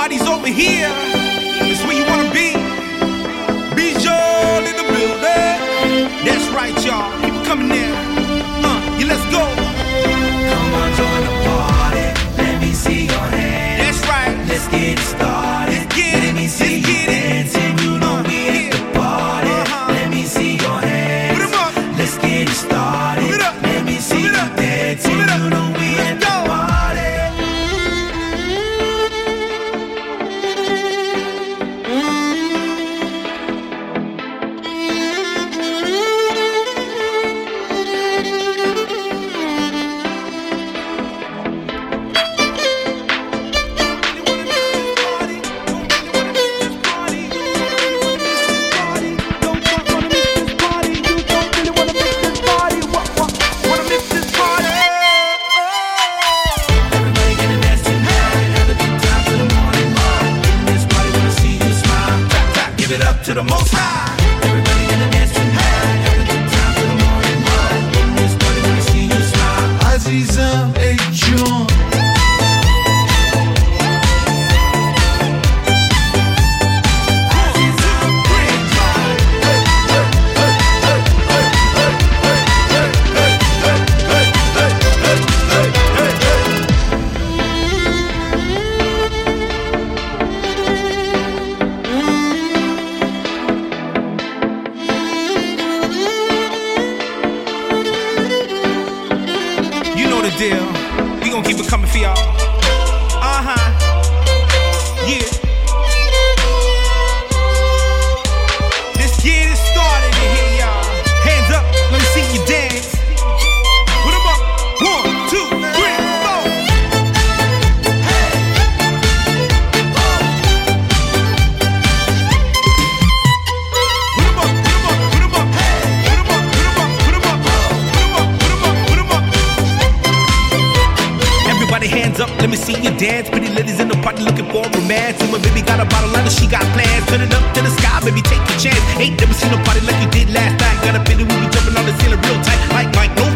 party's over here. It's where you wanna be. Bijol in the building. That's right, y'all. Keep it coming there. Yeah, let's go. Come on, join the party. Let me see your hands. That's right. Let's get it started. Let's get Let it. me see Let's you get it. dancing. You know we at the party. Let me see your hands. Put 'em up. Let's get it started. Put it up. Let me see Put it you up. dancing. Put it up. You know we Let's at the go. party. Everybody gonna dance tonight. Have a good time till the morning light. In this party, wanna see you smile. Clap, clap, give it up to the most high. Everybody gonna dance tonight. Have a good time till the morning light. In this party, wanna see you smile. عزیزم ای جون You know the deal. We gon' keep it coming for y'all. Yeah. Let's get it started in here, y'all. Hands up, let me see you dance. Put 'em up. 1, 2, 3, 4. Put 'em up, put 'em up, put 'em up. Put 'em up, put 'em up, put 'em up. Put 'em up, put 'em up, put 'em up. Everybody hands up, let me see you dance. Pretty ladies in the party looking for romance. And my baby got a bottle and she got plans. Turn it up to the sky, baby, take a chance. Ain't never seen a party like you did last night. Got a feeling we be jumping on the ceiling real tight. Like Mike, no